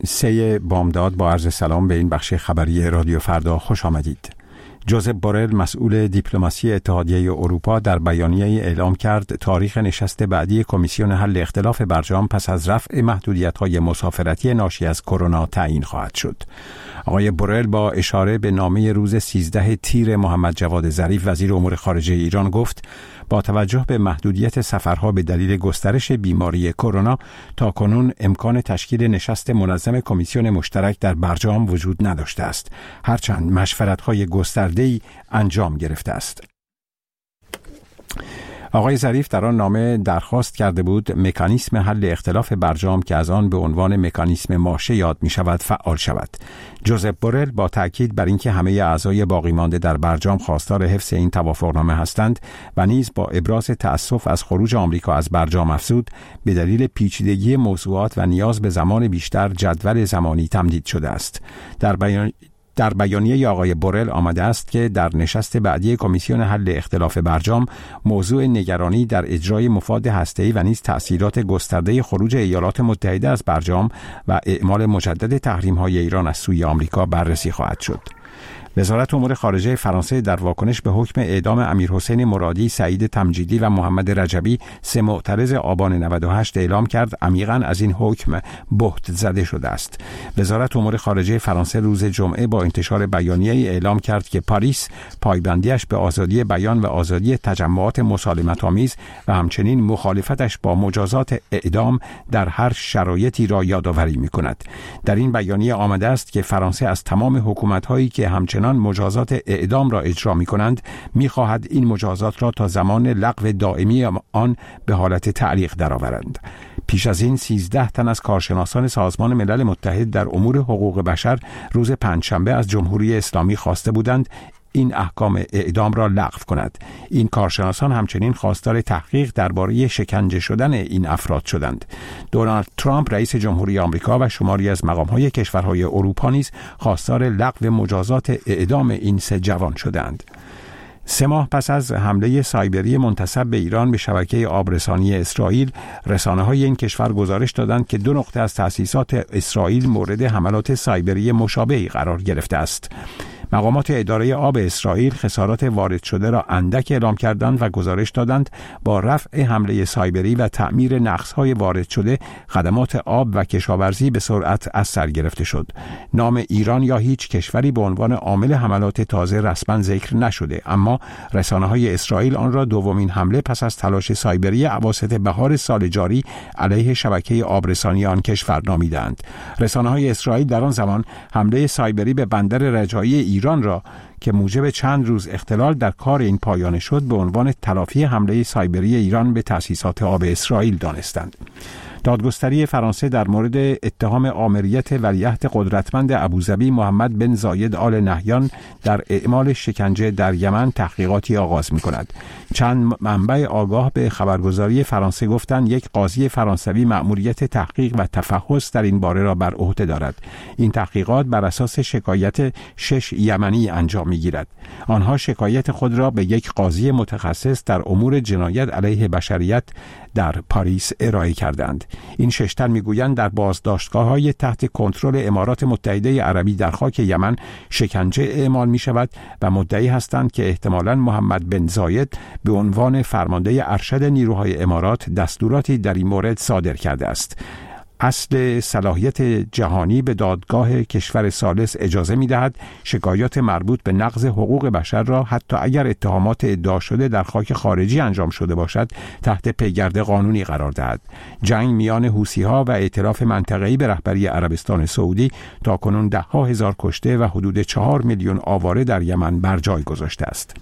3 بامداد با عرض سلام به این بخش خبری رادیو فردا خوش آمدید. جوزپ بورل مسئول دیپلماسی اتحادیه اروپا در بیانیه اعلام کرد تاریخ نشست بعدی کمیسیون حل اختلاف برجام پس از رفع محدودیت‌های مسافرتی ناشی از کرونا تعیین خواهد شد. آقای بورل با اشاره به نامه روز 13 تیر محمد جواد ظریف وزیر امور خارجه ایران گفت با توجه به محدودیت سفرها به دلیل گسترش بیماری کرونا تاکنون امکان تشکیل نشست منظم کمیسیون مشترک در برجام وجود نداشته است، هرچند مشورت‌های گسترده‌ای انجام گرفته است. آقای ظریف در آن نامه درخواست کرده بود مکانیسم حل اختلاف برجام که از آن به عنوان مکانیسم ماشه یاد می شود فعال شود. جوزپ بورل با تأکید بر اینکه همه اعضای باقی مانده در برجام خواستار حفظ این توافقنامه هستند و نیز با ابراز تأسف از خروج آمریکا از برجام افزود به دلیل پیچیدگی موضوعات و نیاز به زمان بیشتر جدول زمانی تمدید شده است. در بیانیه آقای بورل آمده است که در نشست بعدی کمیسیون حل اختلاف برجام موضوع نگرانی در اجرای مفاد هسته‌ای و نیز تأثیرات گسترده خروج ایالات متحده از برجام و اعمال مجدد تحریم‌های ایران از سوی آمریکا بررسی خواهد شد. وزارت امور خارجه فرانسه در واکنش به حکم اعدام امیرحسین مرادی، سعید تمجیدی و محمد رجبی 3 معترض آبان 98 اعلام کرد عمیقاً از این حکم بهت زده شده است. وزارت امور خارجه فرانسه روز جمعه با انتشار بیانیه‌ای اعلام کرد که پاریس پایبندیش به آزادی بیان و آزادی تجمعات مسالمت‌آمیز و همچنین مخالفتش با مجازات اعدام در هر شرایطی را یادآوری می‌کند. در این بیانیه آمده است که فرانسه از تمام حکومت‌هایی که همچنین مجازات اعدام را اجرا می کنند می خواهد این مجازات را تا زمان لغو دائمی آن به حالت تعلیق درآورند. پیش از این 13 تن از کارشناسان سازمان ملل متحد در امور حقوق بشر روز پنجشنبه از جمهوری اسلامی خواسته بودند این احکام اعدام را لغو کند. این کارشناسان همچنین خواستار تحقیق درباره شکنجه شدن این افراد شدند. دونالد ترامپ رئیس جمهوری آمریکا و شماری از مقام‌های کشورهای اروپا نیز خواستار لغو مجازات اعدام این 3 جوان شدند. 3 ماه پس از حمله سایبری منتسب به ایران به شبکه آبرسانی اسرائیل، رسانه‌های این کشور گزارش دادند که 2 نقطه از تأسیسات اسرائیل مورد حملات سایبری مشابهی قرار گرفته است. مقامات اداره آب اسرائیل خسارات وارد شده را اندک اعلام کردند و گزارش دادند با رفع حمله سایبری و تعمیر نقص‌های وارد شده خدمات آب و کشاورزی به سرعت از سر گرفته شد. نام ایران یا هیچ کشوری به عنوان عامل حملات تازه رسما ذکر نشده، اما رسانه‌های اسرائیل آن را دومین حمله پس از تلاش سایبری اواسط بهار سال جاری علیه شبکه آبرسانی آن کشور نامیدند. رسانه‌های اسرائیل در آن زمان حمله سایبری به بندر رجایی ایران را که موجب چند روز اختلال در کار این پایانه شد به عنوان تلافی حمله سایبری ایران به تأسیسات آب اسرائیل دانستند. دادگستری فرانسه در مورد اتهام آمریت ولیعهد قدرتمند ابوظبی محمد بن زاید آل نهیان در اعمال شکنجه در یمن تحقیقاتی آغاز می‌کند. چند منبع آگاه به خبرگزاری فرانسه گفتند یک قاضی فرانسوی مأموریت تحقیق و تفحص در این باره را بر عهده دارد. این تحقیقات بر اساس شکایت 6 یمنی انجام می‌گیرد. آنها شکایت خود را به یک قاضی متخصص در امور جنایت علیه بشریت در پاریس ارائه کردند. این 6 تن میگویند در بازداشتگاه‌های تحت کنترل امارات متحده عربی در خاک یمن شکنجه اعمال می شود و مدعی هستند که احتمالاً محمد بن زاید به عنوان فرمانده ارشد نیروهای امارات دستوراتی در این مورد صادر کرده است. اصل صلاحیت جهانی به دادگاه کشور ثالث اجازه می‌دهد شکایات مربوط به نقض حقوق بشر را حتی اگر اتهامات ادعا شده در خاک خارجی انجام شده باشد تحت پیگرد قانونی قرار دهد. جنگ میان حوثی‌ها و ائتلاف منطقه‌ای به رهبری عربستان سعودی تاکنون 10,000 کشته و حدود 4 میلیون آواره در یمن بر جای گذاشته است.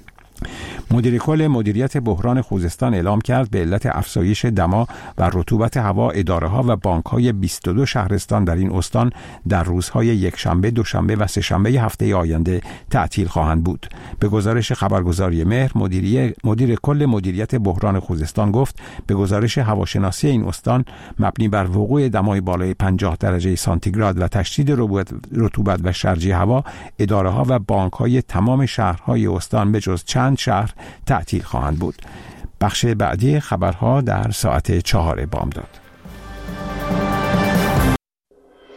مدیر کل مدیریت بحران خوزستان اعلام کرد به علت افزایش دما و رطوبت هوا اداره‌ها و بانک‌های 22 شهرستان در این استان در روزهای یکشنبه، دوشنبه و سه‌شنبه هفته آینده تعطیل خواهند بود. به گزارش خبرگزاری مهر، مدیر کل مدیریت بحران خوزستان گفت به گزارش هواشناسی این استان مبنی بر وقوع دمای بالای 50 درجه سانتیگراد و تشدید رطوبت و شرجی هوا، اداره‌ها و بانک‌های تمام شهرهای استان به جز چند شهر تعطیل خواهند بود. بخش بعدی خبرها در ساعت 4 بامداد.